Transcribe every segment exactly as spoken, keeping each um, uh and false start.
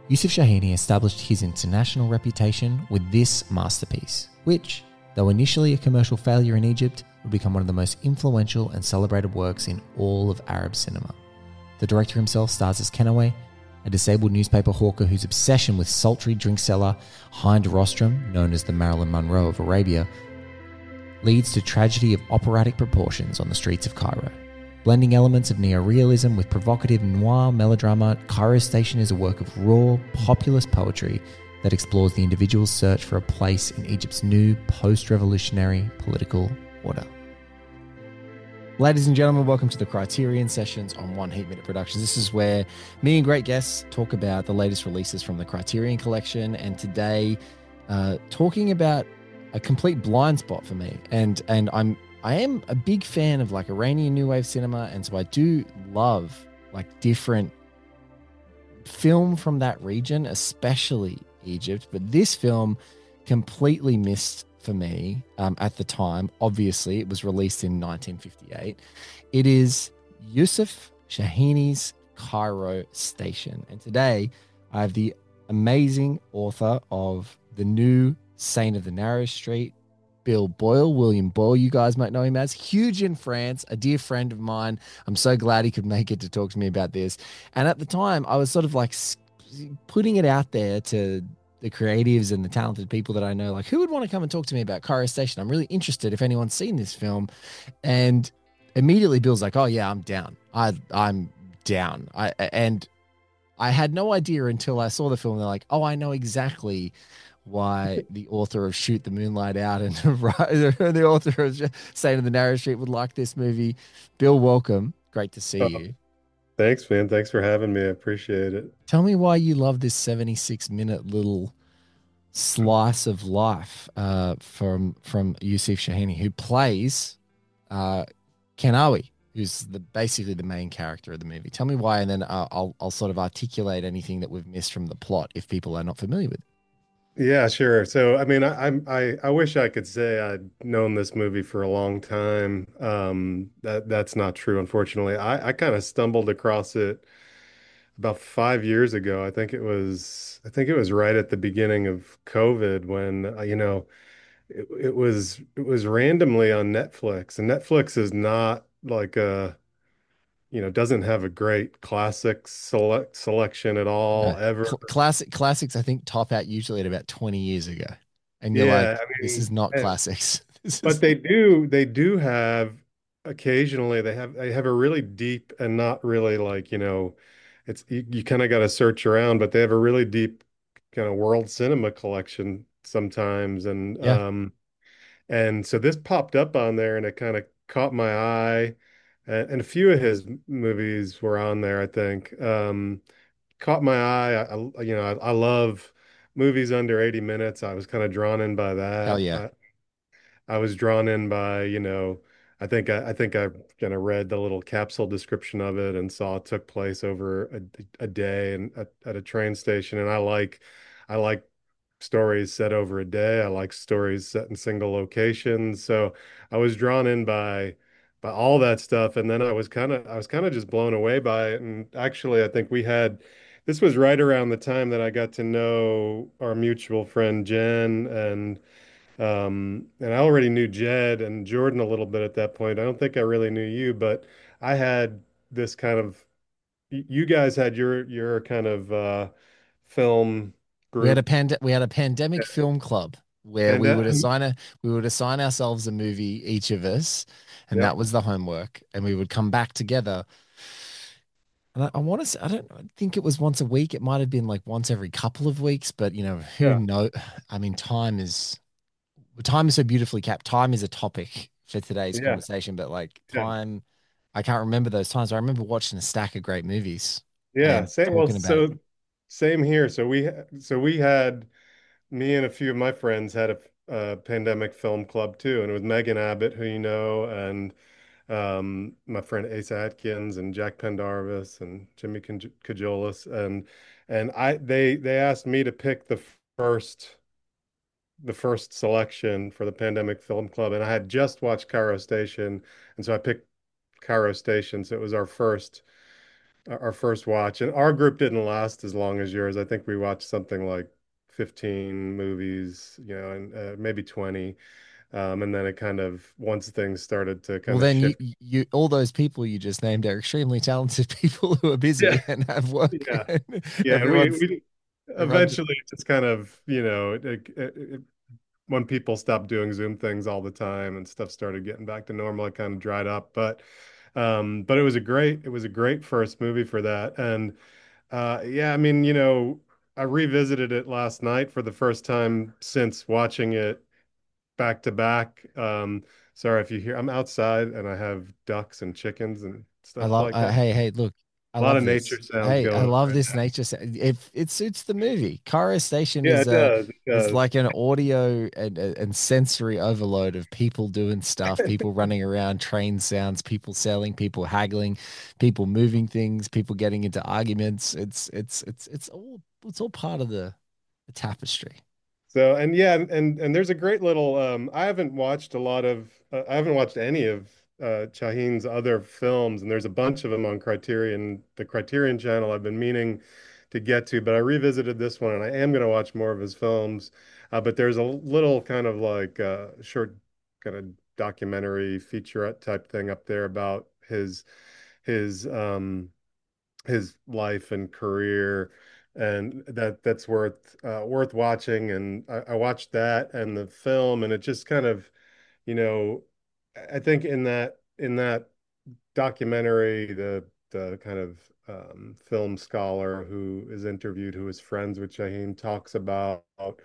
Yusuf Shahini established his international reputation with this masterpiece, which, though initially a commercial failure in Egypt, would become one of the most influential and celebrated works in all of Arab cinema. The director himself stars as Kenaway, a disabled newspaper hawker whose obsession with sultry drink seller Hind Rostrum, known as the Marilyn Monroe of Arabia, leads to tragedy of operatic proportions on the streets of Cairo. Blending elements of neorealism with provocative noir melodrama, Cairo Station is a work of raw, populist poetry that explores the individual's search for a place in Egypt's new post-revolutionary political order. Ladies and gentlemen, welcome to the Criterion Sessions on One Heat Minute Productions. This is where me and great guests talk about the latest releases from the Criterion Collection, and today uh, talking about a complete blind spot for me. And and I'm I am a big fan of like Iranian New Wave cinema, and so I do love like different film from that region, especially Egypt. But this film completely missed for me um, at the time. Obviously, it was released in nineteen fifty-eight. It is Yusuf Shahini's Cairo Station. And today I have the amazing author of The New Saint of the Narrow Street, Bill Boyle, William Boyle, you guys might know him as. Huge in France, a dear friend of mine. I'm so glad he could make it to talk to me about this. And at the time, I was sort of like putting it out there to the creatives and the talented people that I know, like, who would want to come and talk to me about Cairo Station? I'm really interested if anyone's seen this film. And immediately Bill's like, oh yeah, I'm down. I, I'm down. I And I had no idea until I saw the film. They're like, oh, I know exactly why the author of Shoot the Moonlight Out and the author of Saint of the Narrow Street would like this movie. Bill, welcome. Great to see Oh, you. thanks, man. Thanks for having me. I appreciate it. Tell me why you love this seventy-six minute little slice of life uh, from from Yusuf Shahini, who plays uh, Kenawi, who's the basically the main character of the movie. Tell me why, and then uh, I'll I'll sort of articulate anything that we've missed from the plot if people are not familiar with it. Yeah, sure. So, I mean, I, I'm I I wish I could say I'd known this movie for a long time. Um, that that's not true, unfortunately. I I kind of stumbled across it about five years ago. I think it was I think it was right at the beginning of COVID when uh, you know it, it was it was randomly on Netflix, and Netflix is not like a you know doesn't have a great classic select selection at all No, ever. cl- classic classics. I think top out usually at about twenty years ago, and you're like, Yeah, I this is mean, not eh, classics. This but is they do they do have occasionally they have they have a really deep and not really like, you know, it's you, you kind of got to search around, but they have a really deep kind of world cinema collection sometimes and yeah, um and so this popped up on there and it kind of caught my eye and, and a few of his movies were on there, I think. Um caught my eye. I, I you know, I, I love movies under eighty minutes. I was kind of drawn in by hell that. yeah, I, I was drawn in by, you know, I think I, I think I kind of read the little capsule description of it and saw it took place over a, a day and at, at a train station. And I like I like stories set over a day. I like stories set in single locations. So I was drawn in by by all that stuff. And then I was kind of I was kind of just blown away by it. And actually, I think we had this was right around the time that I got to know our mutual friend Jen and um, and I already knew Jed and Jordan a little bit at that point. I don't think I really knew you, but I had this kind of you guys had your your kind of uh film we had a group pand we had a pandemic film club where and we uh, would assign a we would assign ourselves a movie each of us, and that yep. was the homework, and we would come back together. And I, I want to say, I don't I think it was once a week. It might have been like once every couple of weeks, but you know, who Yeah. know? I mean, time is time is so beautifully capped. Time is a topic for today's Yeah. conversation, but like Yeah. time, I can't remember those times. I remember watching a stack of great movies Yeah. and Same well talking about, so same here. So we so we had me and a few of my friends had a, a pandemic film club too, and it was Megan Abbott, who you know, and um, my friend Asa Atkins and Jack Pendarvis and Jimmy Kaj- Kajolis and and I they they asked me to pick the first the first selection for the Pandemic Film Club, and I had just watched Cairo Station, and so I picked Cairo Station. So it was our first our our first watch, and our group didn't last as long as yours. I think we watched something like fifteen movies, you know, and uh, maybe twenty. Um, and then it kind of, once things started to Well, kind of then you shift. you all those people you just named are extremely talented people who are Yeah, busy and have work. yeah, And yeah. And we, everyone's we everyone's eventually it just kind of, you know, it, it, it, when people stopped doing Zoom things all the time and stuff started getting back to normal, it kind of dried up. But, um, but it was a great, it was a great first movie for that. And Uh, yeah, I mean, you know, I revisited it last night for the first time since watching it back to back. Um, sorry if you hear, I'm outside and I have ducks and chickens and I stuff love. like Uh, that. hey, hey, look, I A lot love of nature this. sounds Hey, I going on love right this now. nature. sa- If it suits the movie, Cairo Station Yeah, is it a does. It is does. like an audio and and sensory overload of people doing stuff, people running around, train sounds, people selling, people haggling, people moving things, people getting into arguments. It's it's it's it's all it's all part of the, the tapestry. So, and yeah, and and there's a great little um I haven't watched a lot of uh, I haven't watched any of uh Shaheen's other films, and there's a bunch of them on Criterion, the Criterion channel I've been meaning to get to, but I revisited this one and I am going to watch more of his films. Uh, but there's a little kind of like uh short kind of documentary featurette type thing up there about his his um his life and career, and that that's worth uh, worth watching. And I, I watched that and the film, and it just kind of, you know, I think in that in that documentary, the the kind of um, film scholar who is interviewed, who is friends with Shaheen, talks about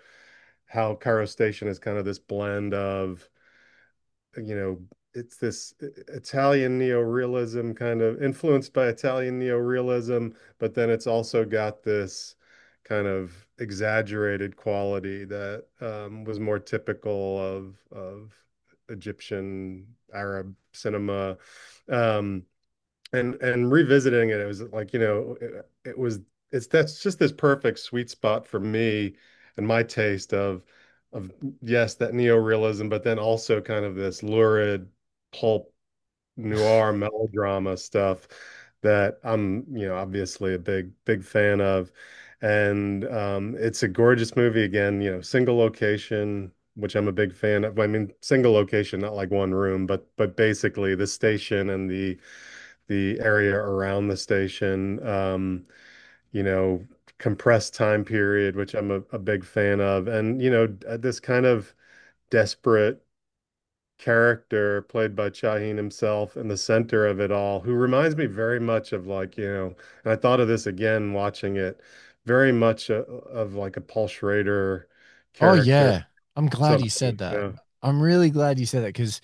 how Cairo Station is kind of this blend of, you know, it's this Italian neorealism, kind of influenced by Italian neorealism, but then it's also got this kind of exaggerated quality that um, was more typical of of Egyptian Arab cinema. Um, and and revisiting it, it was like, you know, it, it was it's that's just this perfect sweet spot for me and my taste of of yes, that neo-realism, but then also kind of this lurid pulp noir melodrama stuff that I'm, you know, obviously a big big fan of. And um, it's a gorgeous movie again, you know, single location, which I'm a big fan of. I mean, single location, not like one room, but but basically the station and the the area around the station. Um, you know, compressed time period, which I'm a, a big fan of, and you know, this kind of desperate character played by Shaheen himself in the center of it all, who reminds me very much of, like, you know, and I thought of this again watching it, very much a, of like a Paul Schrader Oh character. yeah, I'm glad So, you you said that. know, I'm really glad you said that because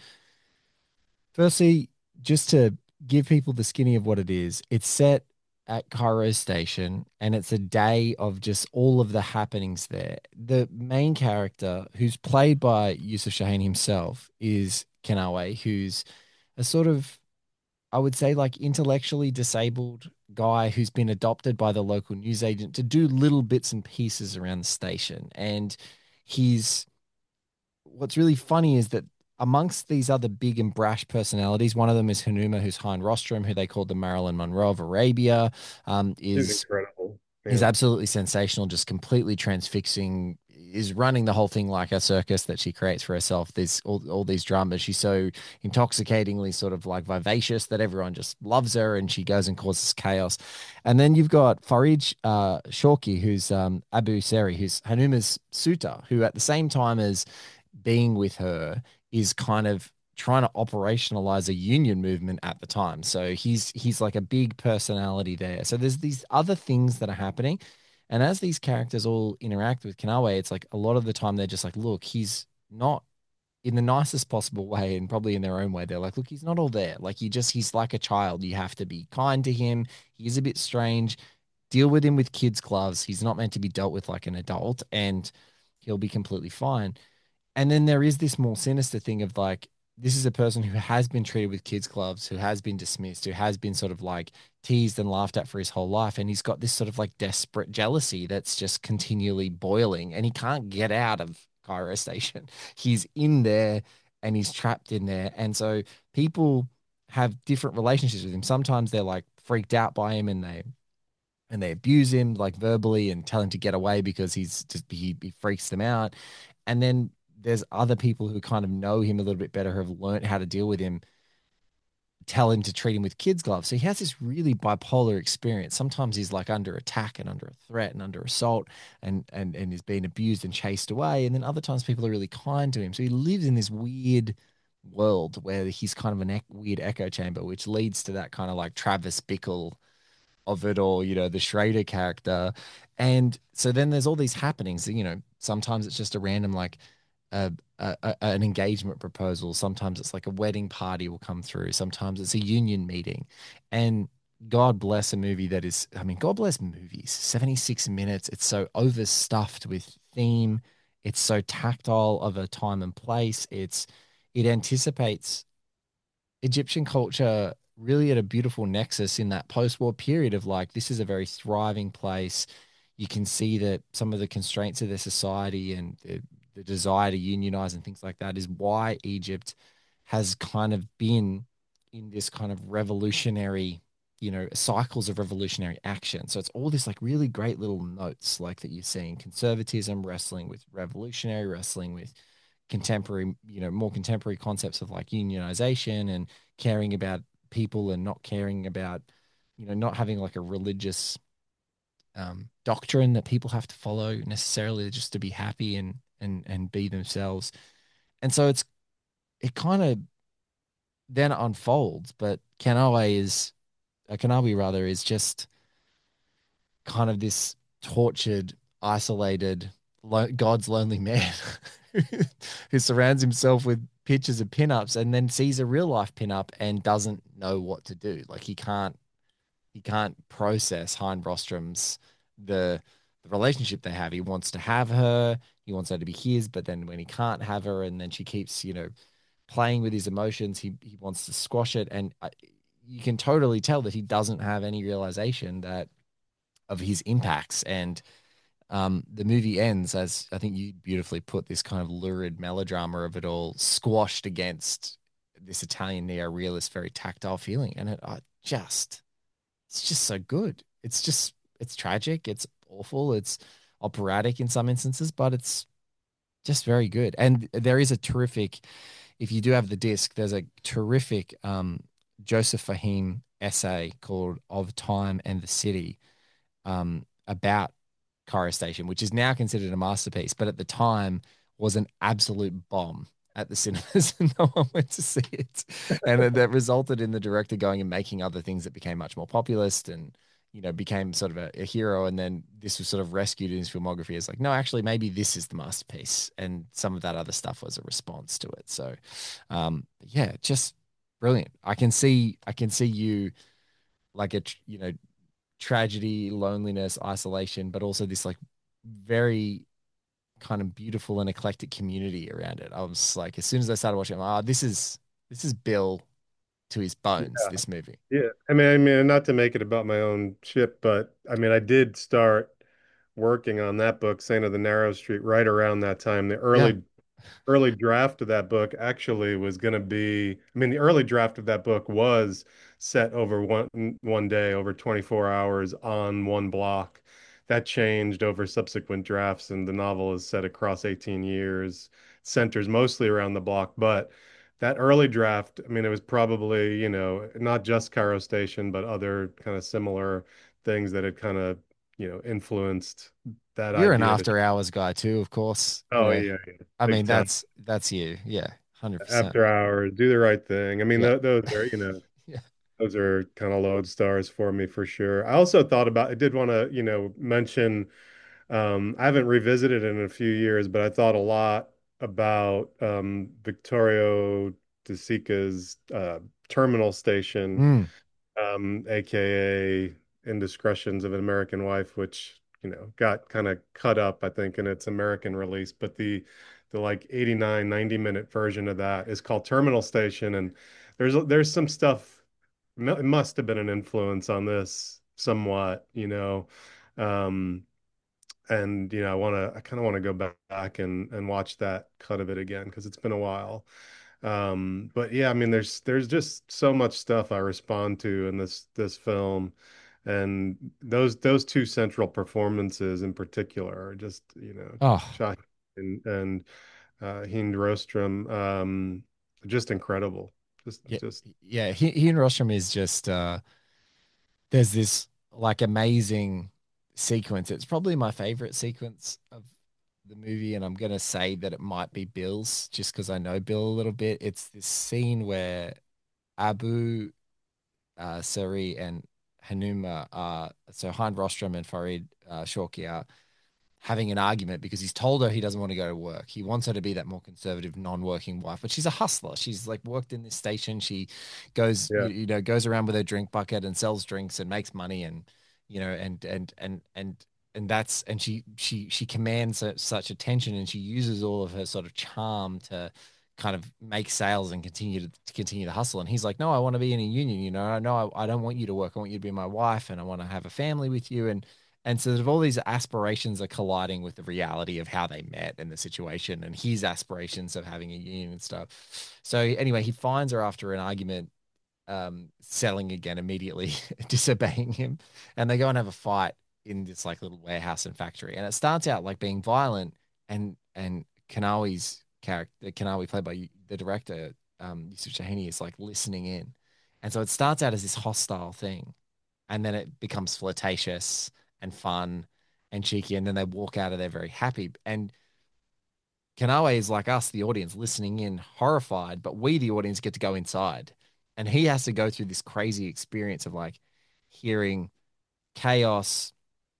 firstly, just to give people the skinny of what it is, it's set at Cairo Station and it's a day of just all of the happenings there. The main character, who's played by Yusuf Shaheen himself, is Kenawe, who's a sort of, I would say, like intellectually disabled guy who's been adopted by the local newsagent to do little bits and pieces around the station. And he's what's really funny is that amongst these other big and brash personalities, one of them is Hanuma, who's Hein Rostrom, who they called the Marilyn Monroe of Arabia, um, he's is incredible. is Yeah. absolutely sensational, just completely transfixing, is running the whole thing like a circus that she creates for herself. There's all, all these dramas. She's so intoxicatingly sort of like vivacious that everyone just loves her and she goes and causes chaos. And then you've got Farid uh, Shorki, who's um, Abu Seri, who's Hanuma's suitor, who at the same time as being with her is kind of trying to operationalize a union movement at the time. So he's he's like a big personality there. So there's these other things that are happening. And as these characters all interact with Kanawe, it's like a lot of the time they're just like, look, he's not in the nicest possible way and probably in their own way. They're like, look, he's not all there. Like he just he's like a child. You have to be kind to him. He's a bit strange. Deal with him with kids' gloves. He's not meant to be dealt with like an adult and he'll be completely fine. And then there is this more sinister thing of like, this is a person who has been treated with kids' gloves, who has been dismissed, who has been sort of like teased and laughed at for his whole life. And he's got this sort of like desperate jealousy that's just continually boiling and he can't get out of Cairo Station. He's in there and he's trapped in there. And so people have different relationships with him. Sometimes they're like freaked out by him, and they and they abuse him like verbally and tell him to get away because he's just he, he freaks them out. And then there's other people who kind of know him a little bit better, who have learned how to deal with him, tell him to treat him with kids gloves. So he has this really bipolar experience. Sometimes he's like under attack and under a threat and under assault, and and and is being abused and chased away, and then other times people are really kind to him. So he lives in this weird world where he's kind of an e- weird echo chamber, which leads to that kind of like Travis Bickle of it all, you know, the Schrader character. And so then there's all these happenings, you know, sometimes it's just a random like a, a, a an engagement proposal, sometimes it's like a wedding party will come through, sometimes it's a union meeting. And God bless a movie that is, I mean, God bless movies, seventy-six minutes. It's so overstuffed with theme. It's so tactile of a time and place. It's it anticipates Egyptian culture really at a beautiful nexus in that post-war period of like this is a very thriving place. You can see that some of the constraints of their society and the, the desire to unionize and things like that is why Egypt has kind of been in this kind of revolutionary, you know, cycles of revolutionary action. So it's all this like really great little notes like that you're seeing conservatism wrestling with revolutionary, wrestling with contemporary, you know, more contemporary concepts of like unionization and caring about people and not caring about, you know, not having like a religious um, doctrine that people have to follow necessarily just to be happy and and and be themselves. And so it's it kind of then unfolds, but Kanawe is uh, Kanawi rather is just kind of this tortured, isolated, lo- God's lonely man who surrounds himself with pictures of pinups and then sees a real life pinup and doesn't know what to do. Like he can't he can't process Hein Rostrom's the the relationship they have. He wants to have her, he wants her to be his, but then when he can't have her, and then she keeps, you know, playing with his emotions, he he wants to squash it, and I, you can totally tell that he doesn't have any realization that of his impacts. And um, the movie ends as I think you beautifully put this kind of lurid melodrama of it all squashed against this Italian neo-realist, very tactile feeling, and it I just it's just so good. It's just it's tragic, it's awful, it's operatic in some instances, but it's just very good. And there is a terrific, if you do have the disc, there's a terrific um, Joseph Fahim essay called "Of Time and the City," um, about Cairo Station, which is now considered a masterpiece, but at the time was an absolute bomb at the cinemas, and no one went to see it. And that resulted in the director going and making other things that became much more populist and, you know, became sort of a, a hero. And then this was sort of rescued in his filmography as like, no, actually, maybe this is the masterpiece. And some of that other stuff was a response to it. So, um, yeah, just brilliant. I can see, I can see you like a, you know, tragedy, loneliness, isolation, but also this like very kind of beautiful and eclectic community around it. I was like, as soon as I started watching, I'm like, oh, this is this is Bill to his Yeah. bones. This movie. Yeah. I mean, I mean, not to make it about my own ship, but I mean, I did start working on that book, Saint of the Narrow Street, right around that time. The Yeah, early early draft of that book actually was going to be, I mean, the early draft of that book was set over one one day, over twenty-four hours on one block. That changed over subsequent drafts, and the novel is set across eighteen years, centers mostly around the block. But that early draft, I mean, it was probably, you know, not just Cairo Station, but other kind of similar things that had kind of, you know, influenced that you're an idea to, after hours guy too, of course. You oh, know, yeah, yeah, I big mean time. that's that's you. Yeah, one hundred percent. After Hours, Do the Right Thing. I mean, Yeah, th those are, you know, yeah, those are kind of lodestars for me for sure. I also thought about, I did want to, you know, mention, um, I haven't revisited it in a few years, but I thought a lot about um, Vittorio De Sica's uh, Terminal Station, mm, um, A K A Indiscretions of an American Wife, which, you know, got kind of cut up, I think, in its American release. But the the like eighty-nine, ninety minute version of that is called Terminal Station. And there's there's some stuff, it must have been an influence on this somewhat, you know. Um, and you know, I want to, I kind of want to go back and and watch that cut of it again because it's been a while. Um, but yeah, I mean, there's there's just so much stuff I respond to in this this film, and those those two central performances in particular are just, you know, Oh, Shahid and and uh, Hind Rostrum, um, just incredible. Just yeah, just yeah. He, he and Rostrum is just uh, there's this like amazing sequence. It's probably my favorite sequence of the movie, and I'm gonna say that it might be Bill's just because I know Bill a little bit. It's this scene where Abu, uh, Sari, and Hanuma are so Hind Rostrum and Farid uh, Shawki are having an argument because he's told her he doesn't want to go to work. He wants her to be that more conservative, non-working wife, but she's a hustler. She's like worked in this station. She goes, yeah you, you know, goes around with her drink bucket and sells drinks and makes money, and you know, and and and and and that's and she she she commands such attention, and she uses all of her sort of charm to kind of make sales and continue to, to continue to hustle. And he's like, no, I want to be in a union. You know, no, I, I don't want you to work. I want you to be my wife, and I want to have a family with you. And and so sort of all these aspirations are colliding with the reality of how they met and the situation and his aspirations of having a union and stuff. So anyway, he finds her after an argument, um, selling again immediately, disobeying him, and they go and have a fight in this like little warehouse and factory. And it starts out like being violent, and and Kanawi's character, Kanawi played by the director, um, Yusuf Shahini, is like listening in. And so it starts out as this hostile thing, and then it becomes flirtatious and fun and cheeky, and then they walk out of there very happy. And Kanawe is like us, the audience, listening in, horrified, but we, the audience, get to go inside, and he has to go through this crazy experience of like hearing chaos,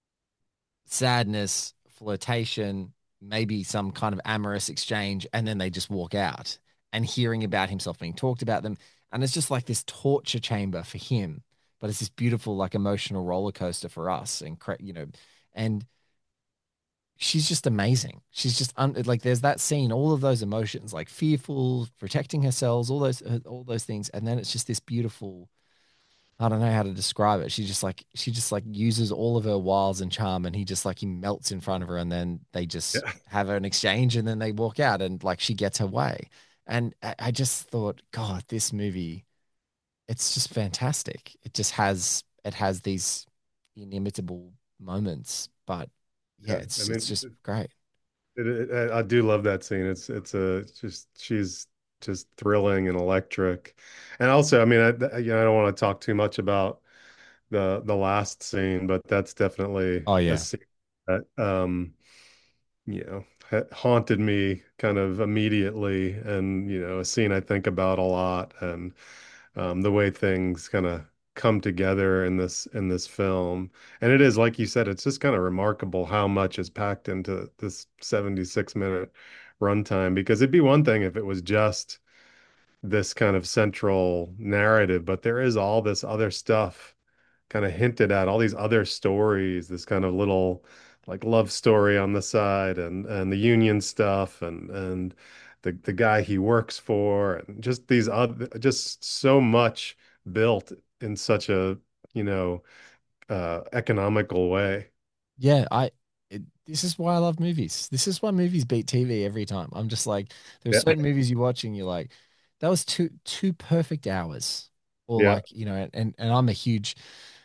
sadness, flirtation, maybe some kind of amorous exchange, and then they just walk out and hearing about himself being talked about them. And it's just like this torture chamber for him, but it's this beautiful, like emotional roller coaster for us. And, you know, and she's just amazing. She's just un- like, there's that scene, all of those emotions, like fearful, protecting herself, all those, uh, all those things. And then it's just this beautiful, I don't know how to describe it. She just like she just like uses all of her wiles and charm, and he just like he melts in front of her, and then they just yeah have an exchange, and then they walk out, and like she gets her way. And I, I just thought, God, this movie, it's just fantastic. It just has it has these inimitable moments, but yeah, yeah. I it's it's mean, just great. it, it, I I do love that scene. It's it's a it's just she's just thrilling and electric, and also, I mean, I you know, I don't want to talk too much about the the last scene, but that's definitely Oh a yeah, scene that um you know ha haunted me kind of immediately, and you know, a scene I think about a lot, and um, the way things kind of come together in this in this film. And it is, like you said, it's just kind of remarkable how much is packed into this seventy-six minute runtime. Because it'd be one thing if it was just this kind of central narrative, but there is all this other stuff kind of hinted at, all these other stories, this kind of little like love story on the side, and and the union stuff, and and the the guy he works for, and just these other, just so much built in such a, you know, uh economical way. yeah. I it, this is why I love movies. This is why movies beat T V every time. I'm just like, there's Yeah. certain movies you watch and you're like, that was two two perfect hours, or Yeah. like you know, and and I'm a huge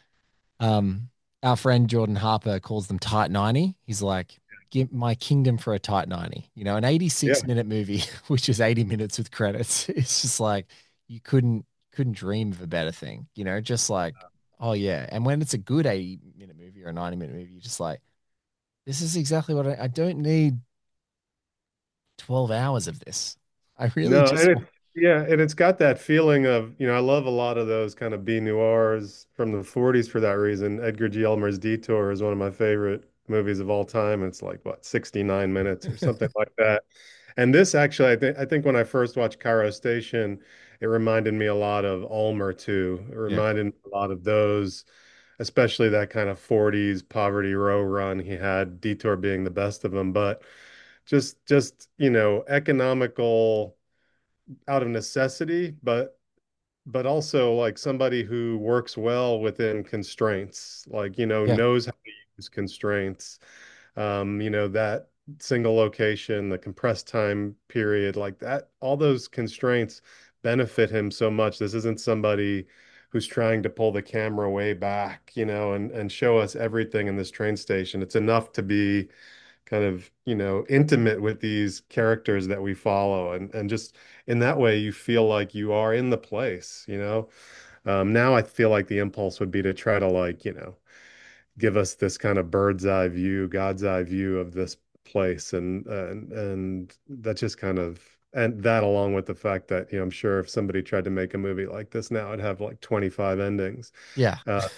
um. Our friend Jordan Harper calls them tight ninety. He's like, give my kingdom for a tight ninety. You know, an Yeah. eighty-six minute movie, which is eighty minutes with credits. It's just like you couldn't couldn't dream of a better thing. You know, just like, oh yeah. And when it's a good eighty minute movie or a ninety minute movie, you're just like, this is exactly what I, I don't need twelve hours of this. I really No, just and want, it's yeah, and it's got that feeling of, you know, I love a lot of those kind of B noirs from the forties for that reason. Edgar G. Elmer's Detour is one of my favorite movies of all time. It's like what, sixty-nine minutes or something like that. And this actually, I think I think when I first watched Cairo Station, it reminded me a lot of Ulmer too. It yeah, reminded me a lot of those, especially that kind of forties Poverty Row run he had, Detour being the best of them. But just just, you know, economical out of necessity, but but also like somebody who works well within constraints, like, you know, yeah, knows how to use constraints. Um, you know, that single location, the compressed time period, like that, all those constraints benefit him so much. This isn't somebody who's trying to pull the camera way back, you know, and and show us everything in this train station. It's enough to be kind of, you know, intimate with these characters that we follow, and and just in that way you feel like you are in the place, you know. Um, now I feel like the impulse would be to try to, like, you know, give us this kind of bird's eye view, God's eye view of this place, and and and that just kind of, and that along with the fact that, you know, I'm sure if somebody tried to make a movie like this now, it'd have like twenty-five endings. Yeah. Uh,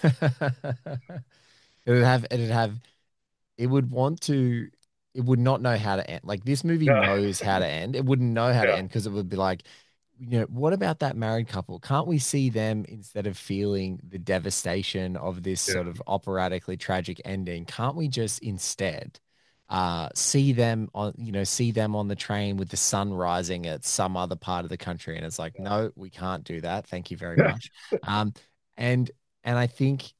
It'd have it'd have it would want to it would not know how to end. Like this movie yeah, knows how to end. It wouldn't know how to yeah, end because it would be like, you know, what about that married couple? Can't we see them instead of feeling the devastation of this yeah, sort of operatically tragic ending? Can't we just instead uh see them on, you know, see them on the train with the sun rising at some other part of the country? And it's like, no, we can't do that. Thank you very yeah, much. Um, and and I think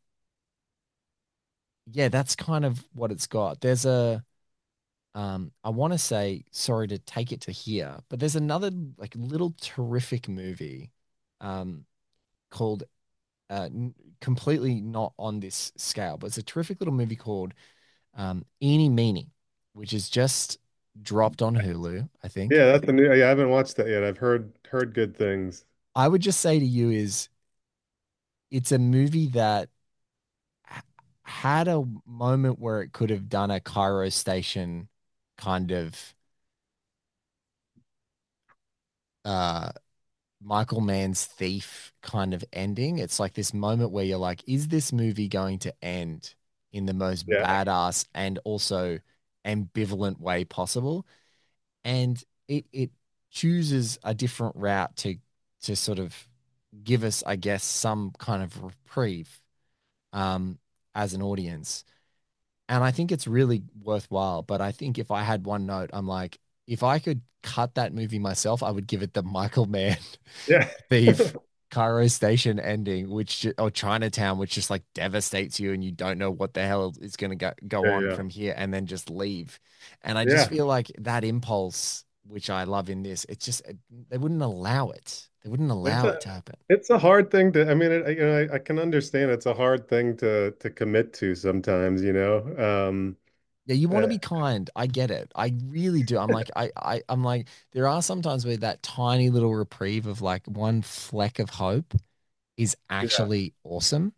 yeah, that's kind of what it's got. There's a um I want to say sorry to take it to here, but there's another like little terrific movie um called uh n- completely not on this scale, but it's a terrific little movie called um Eeny Meeny, which is just dropped on Hulu, I think. yeah. That's the new. Yeah, I haven't watched that yet. I've heard heard good things. I would just say to you is it's a movie that h- had a moment where it could have done a Cairo Station kind of uh Michael Mann's Thief kind of ending. It's like this moment where you're like, is this movie going to end in the most Yeah, badass and also ambivalent way possible? And it it chooses a different route to to sort of give us, I guess, some kind of reprieve um as an audience. And I think it's really worthwhile. But I think if I had one note, I'm like, if I could cut that movie myself, I would give it the Michael Mann yeah, Thief Cairo Station ending, which or Chinatown, which just like devastates you and you don't know what the hell is going to go, go yeah, on yeah, from here and then just leave. And I just yeah. feel like that impulse, which I love in this, it's just they wouldn't allow it. They wouldn't It's allow a it to happen. it's a hard thing to. I mean, it, you know, I, I can understand it's a hard thing to to commit to sometimes. You know, um, Yeah, you want to uh, be kind. I get it. I really do. I'm like, I, I, I'm like, there are sometimes where that tiny little reprieve of like one fleck of hope is yeah, actually awesome.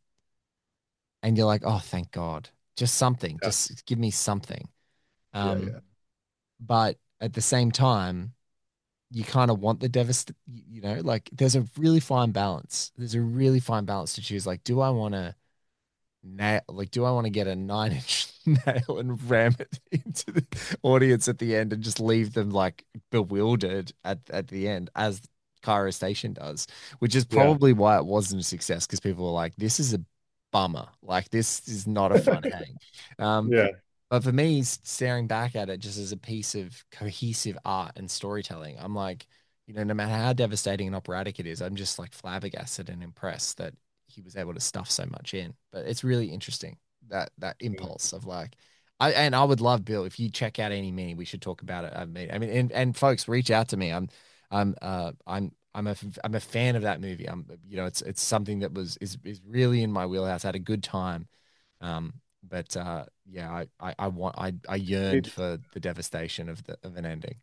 And you're like, oh, thank God. Just something. yeah, Just give me something. yeah, Um, yeah. but at the same time, you kind of want the devast, you know, like there's a really fine balance. There's a really fine balance to choose. Like, do I want to nail, like, do I want to get a nine inch nail and ram it into the audience at the end and just leave them like bewildered at, at the end, as Cairo Station does, which is Yeah. probably why it wasn't a success because people were like, this is a bummer. Like, this is not a fun hang. Um, Yeah. but for me, staring back at it just as a piece of cohesive art and storytelling, I'm like, you know, no matter how devastating and operatic it is, I'm just like flabbergasted and impressed that he was able to stuff so much in. But it's really interesting that that impulse of like, I and I would love Bill if you check out Any Meaning, we should talk about it. I mean, I mean, and, and folks, reach out to me. I'm, I'm, uh, I'm. I'm a I'm a fan of that movie. I'm you know it's it's something that was is is really in my wheelhouse. I had a good time. Um, but uh, yeah, I, I, I want I, I yearned for the devastation of the of an ending.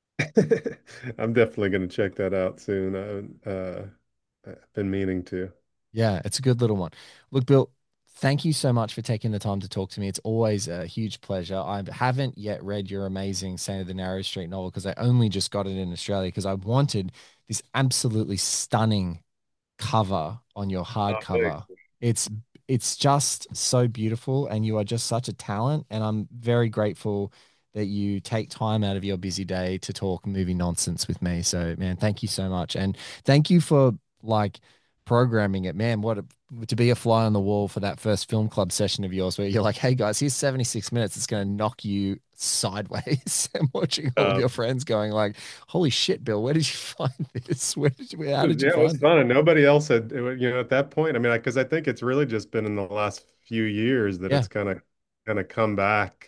I'm definitely going to check that out soon. I, uh, I've been meaning to. Yeah, it's a good little one. Look, Bill, thank you so much for taking the time to talk to me. It's always a huge pleasure. I haven't yet read your amazing Saint of the Narrow Street novel because I only just got it in Australia because I wanted this absolutely stunning cover on your Oh, thanks. hardcover. It's it's just so beautiful and you are just such a talent and I'm very grateful that you take time out of your busy day to talk movie nonsense with me. So man, thank you so much. And thank you for like programming it. Man, what a, to be a fly on the wall for that first film club session of yours where you're like, "Hey guys, here's seventy-six minutes. It's going to knock you sideways." And watching all of Um, your friends going like, "Holy shit, Bill, where did you find this? Where did you, how it was- did you yeah, it was find it?" fun, and nobody else had, it wa- you know, at that point. I mean, because I think it's really just been in the last few years that Yeah. it's kind of kind of come back.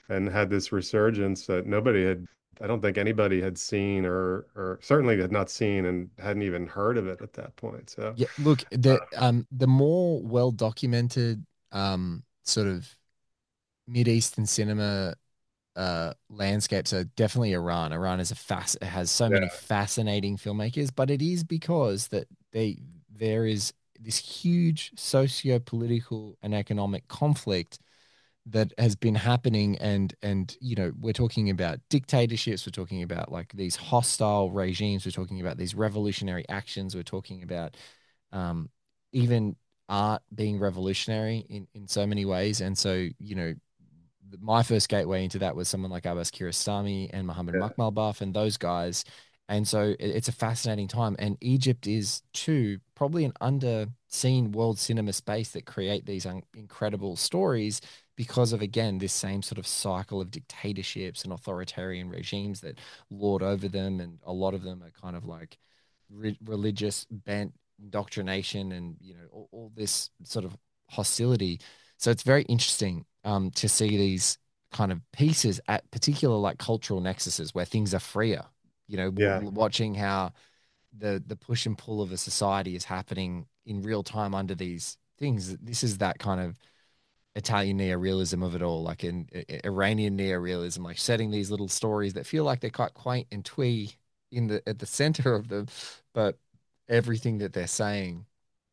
and had this resurgence that nobody had, I don't think anybody had seen, or or certainly had not seen and hadn't even heard of it at that point. So Yeah, look, uh, the um the more well documented um sort of Mid-Eastern cinema uh landscapes are definitely Iran. Iran is a fast it has so many yeah, fascinating filmmakers, but it is because that they there is this huge socio-political and economic conflict that has been happening, and and you know, we're talking about dictatorships, we're talking about like these hostile regimes, we're talking about these revolutionary actions, we're talking about um even art being revolutionary in in so many ways. And so, you know, my first gateway into that was someone like Abbas Kiarostami and Mohammed yeah, Makhmalbaf and those guys. And so it's a fascinating time. And Egypt is too probably an underseen world cinema space that create these un- incredible stories because of, again, this same sort of cycle of dictatorships and authoritarian regimes that lord over them. And a lot of them are kind of like re- religious bent indoctrination and, you know, all, all this sort of hostility. So it's very interesting um, to see these kind of pieces at particular like cultural nexuses where things are freer. You know, yeah, w- watching how the the push and pull of a society is happening in real time under these things. This is that kind of Italian neorealism of it all, like in I- Iranian neorealism, like setting these little stories that feel like they're quite quaint and twee in the at the center of them, but everything that they're saying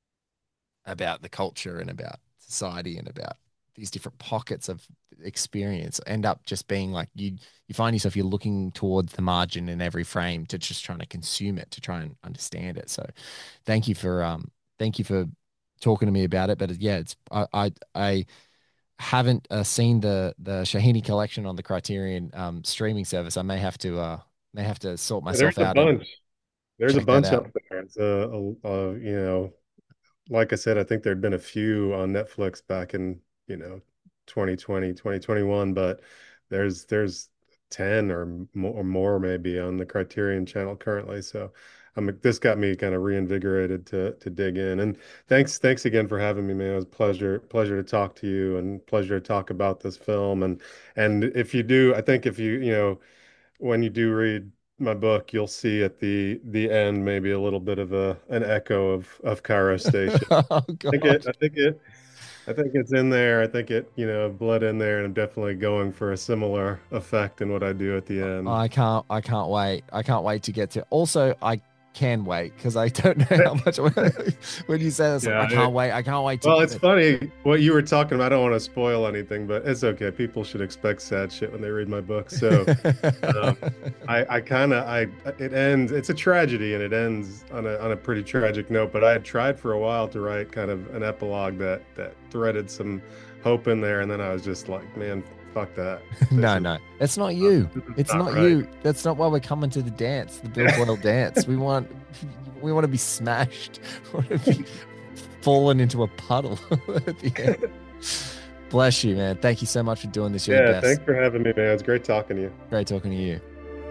about the culture and about society and about these different pockets of experience end up just being like you you find yourself you're looking towards the margin in every frame to just trying to consume it, to try and understand it. So thank you for um thank you for talking to me about it. But yeah, it's I I, I haven't uh, seen the the Shahini collection on the Criterion um streaming service. I may have to uh may have to sort yeah, there's myself a out and bunch. There's a check that bunch out. up there. It's a, a, a you know, like I said, I think there'd been a few on Netflix back in, you know, twenty twenty, twenty twenty-one, but there's there's ten or more, or more maybe on the Criterion channel currently. So um, this got me kind of reinvigorated to to dig in. And thanks thanks again for having me, man. It was a pleasure pleasure to talk to you, and pleasure to talk about this film. And and if you do, I think if you, you know, when you do read my book, you'll see at the the end maybe a little bit of a an echo of of Cairo Station. Oh I think it, God. I think it, I think it's in there. I think it, you know, bled in there, and I'm definitely going for a similar effect in what I do at the end. I can't I can't wait. I can't wait to get to. Also, I can wait because I don't know how much when you say this, like, Yeah, I I, can't wait. I can't wait to well, get it's it. funny what you were talking about. I don't want to spoil anything, but it's okay. People should expect sad shit when they read my book. So, um, I, I kind of, I, it ends, it's a tragedy and it ends on a, on a pretty tragic note, but I had tried for a while to write kind of an epilogue that, that threaded some hope in there. And then I was just like, man, fuck that. This No, is, no, it's not uh, you. this is It's not not right. you. That's not why we're coming to the dance, the Bill Boyle dance. We want, we want to be smashed. We want to be fallen into a puddle at the end. Bless you, man. Thank you so much for doing this. You're the Yeah. best. Thanks for having me, man. It's great talking to you. Great talking to you.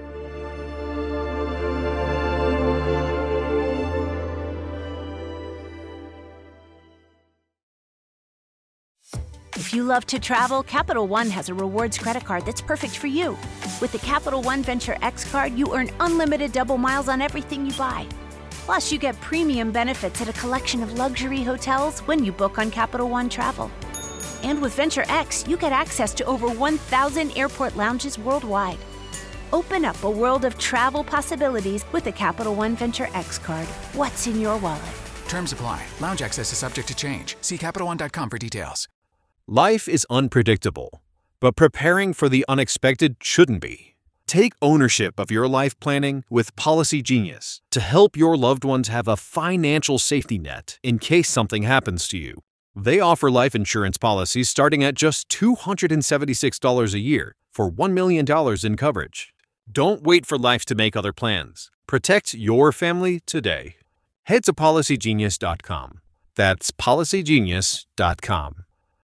If you love to travel, Capital One has a rewards credit card that's perfect for you. With the Capital One Venture X card, you earn unlimited double miles on everything you buy. Plus, you get premium benefits at a collection of luxury hotels when you book on Capital One Travel. And with Venture X, you get access to over one thousand airport lounges worldwide. Open up a world of travel possibilities with the Capital One Venture X card. What's in your wallet? Terms apply. Lounge access is subject to change. See Capital One dot com for details. Life is unpredictable, but preparing for the unexpected shouldn't be. Take ownership of your life planning with Policy Genius to help your loved ones have a financial safety net in case something happens to you. They offer life insurance policies starting at just two hundred seventy-six dollars a year for one million dollars in coverage. Don't wait for life to make other plans. Protect your family today. Head to Policy Genius dot com. That's Policy Genius dot com.